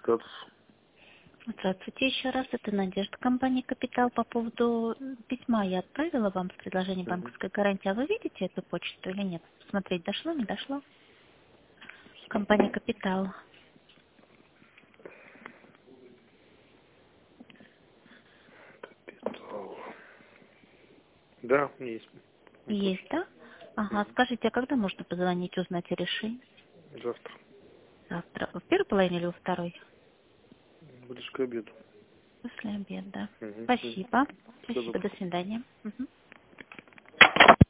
статус. Здравствуйте еще раз. Это Надежда, компания «Капитал». По поводу письма я отправила вам с предложением Мгм. банковской гарантии. А вы видите эту почту или нет? Смотреть дошло, не дошло? Компания «Капитал». Да, есть. Есть, Почта. да? Ага, Мгм. скажите, а когда можно позвонить, узнать о решении? Завтра. Завтра. В первой половине или во второй? Ближе к обеду. После обеда. Мгм. Мгм. Спасибо. Всего Спасибо, доброго. до свидания. Мгм.